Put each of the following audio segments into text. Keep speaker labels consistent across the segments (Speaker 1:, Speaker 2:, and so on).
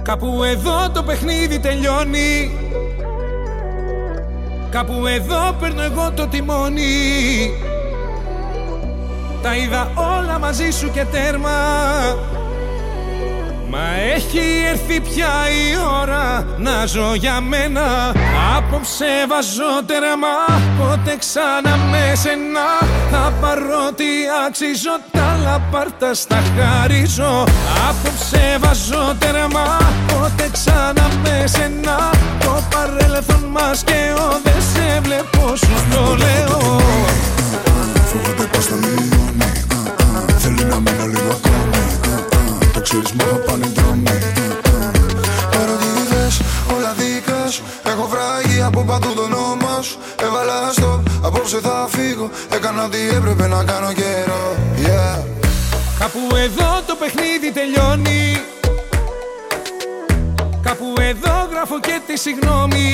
Speaker 1: Κάπου εδώ το παιχνίδι τελειώνει. Κάπου εδώ παίρνω εγώ το τιμόνι. Τα είδα όλα μαζί σου και τέρμα. Μα έχει έρθει πια η ώρα να ζω για μένα. Απόψε βάζω τέρμα, πότε ξανά με σένα. Θα πάρω τι αξίζω, τα λαπάρτα στα χαρίζω. Απόψε βάζω τέρμα, πότε ξανά με σένα. Το παρέλθον μας και εγώ δεν σε βλέπω, σου το λέω.
Speaker 2: Φοβάται πως θα μειώνει, θέλει να μείνω λίγο ακόμη. Το ξέρεις μόνο πάνε δρόμοι. Ερωτήθες, όλα δικά σου. Έχω βράγει από παντού το όνομα σου. Έβαλα στο, απόψε θα φύγω. Έκανα ό,τι έπρεπε να κάνω καιρό. Yeah.
Speaker 1: Κάπου εδώ το παιχνίδι τελειώνει. Κάπου εδώ γράφω και τη συγγνώμη.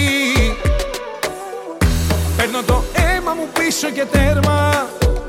Speaker 1: Παίρνω το αίμα μου πίσω και τέρμα.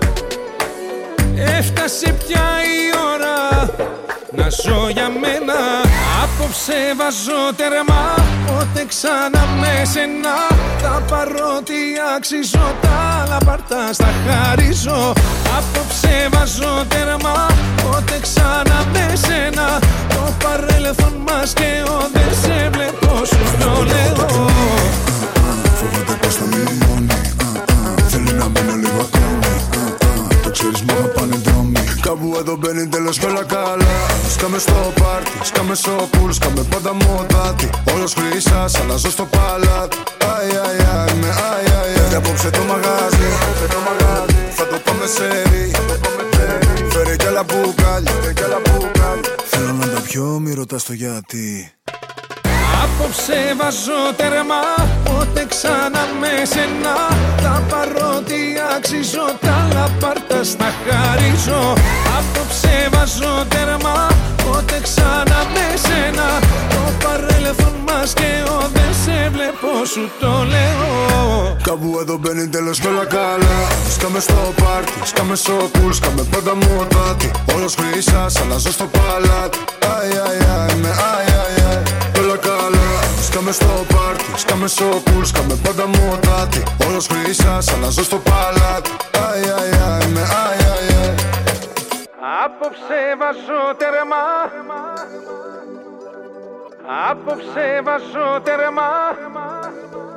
Speaker 1: Έφτασε πια η ώρα να ζω για μένα. Απόψε βάζω τέρμα, πότε ξανά με σένα. Θα πάρω τι αξίζω, τα λαπάρτα στα χαρίζω. Απόψε βάζω τέρμα, πότε ξανά με σένα. Το παρέλθον μας και εγώ δεν σε βλέπω, σου το λέω.
Speaker 2: Φοβάται πως θα μειώνει, θέλει να μείνω λίγο ακόμη. Το ξέρεις μόνο πάνε δρόμοι. Κάπου εδώ μπαίνει τέλος κι όλα καλά. Σκάμε στο πάρτι, σκάμε στο κουλ, σκάμε πάντα μοδάτι. Όλος χρυσάς, αλλάζω στο παλάτι. Αι, αι, αι, με αι, αι, αι. Και απόψε το μαγάζι, θα το πάμε σερί. Φέρε κι άλλα μπουκάλια. Θέλω να τα πιω, μη ρωτάς το γιατί.
Speaker 1: Απόψε βάζω τέρμα, πότε ξανά με σένα. Θα πάρω τι αξίζω, τα λαπάρτα στα χαρίζω. Απόψε βάζω τέρμα, πότε ξανά με σένα. Το παρέλθον μας και εγώ δεν σε βλέπω, σου το λέω.
Speaker 2: Κάπου εδώ μπαίνει τέλος κι όλα καλά. Σκάμε στο πάρτι, σκάμε στο κουλ, σκάμε πάντα μοδάτι. Όλος χρυσάς, αλλάζω στο παλάτι. Αι, αι, αι, με αι, αι, αι. Όλα καλά. Σκάμε στο πάρτι, σκάμε στο κουλ, σκάμε πάντα μοδάτι. Όλος χρυσάς, αλλάζω στο παλάτι. Αι, αι, αι, με αι, αι, αι.
Speaker 1: Απόψε βάζω τέρμα. Απόψε βάζω τέρμα.